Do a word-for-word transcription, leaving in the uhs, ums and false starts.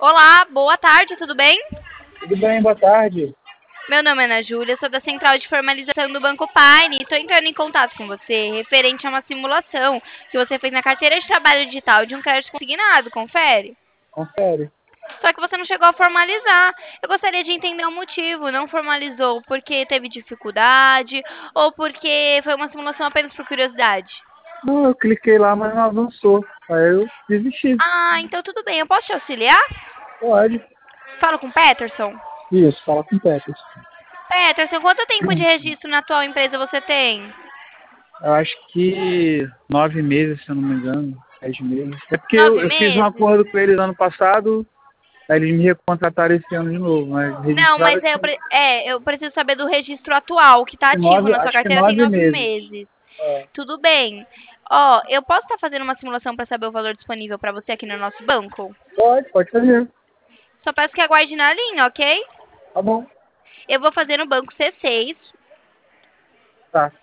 Olá, boa tarde, tudo bem? Tudo bem, boa tarde. Meu nome é Ana Júlia, sou da Central de Formalização do Banco Pine e estou entrando em contato com você referente a uma simulação que você fez na carteira de trabalho digital de um crédito consignado, confere? Confere. Só que você não chegou a formalizar. Eu gostaria de entender o motivo. Não formalizou porque teve dificuldade ou porque foi uma simulação apenas por curiosidade? Não, eu cliquei lá, mas não avançou. Aí eu desisti. Ah, então tudo bem. Eu posso te auxiliar? Pode. Falo com o Peterson? Isso, fala com o Peters. Peterson, quanto tempo de registro na atual empresa você tem? Eu acho que nove meses, se eu não me engano. Dez meses. É porque eu, Nove eu fiz um meses? acordo com eles ano passado, aí eles me recontrataram esse ano de novo, mas Não, registraram mas é, eu, assim, pre- é, eu preciso saber do registro atual, que está ativo nove, na sua acho que carteira tem nove nove meses. meses. É. Tudo bem. Ó, eu posso estar fazendo uma simulação para saber o valor disponível para você aqui no nosso banco? Pode, pode fazer. Só peço que aguarde na linha, ok? Tá bom. Eu vou fazer no banco C seis. Tá.